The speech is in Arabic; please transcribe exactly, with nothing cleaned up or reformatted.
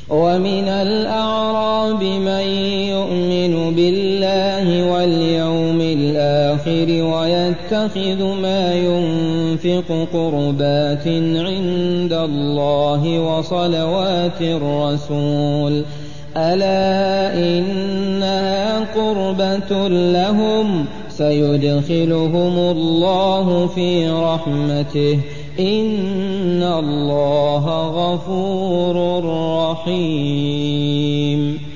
ومن الأعراب من يؤمن بالله واليوم الآخر ويتخذ ما ينفق قربات عند الله وصلوات الرسول ألا إنها قربة لهم سيدخلهم الله في رحمته إن الله غفور رحيم.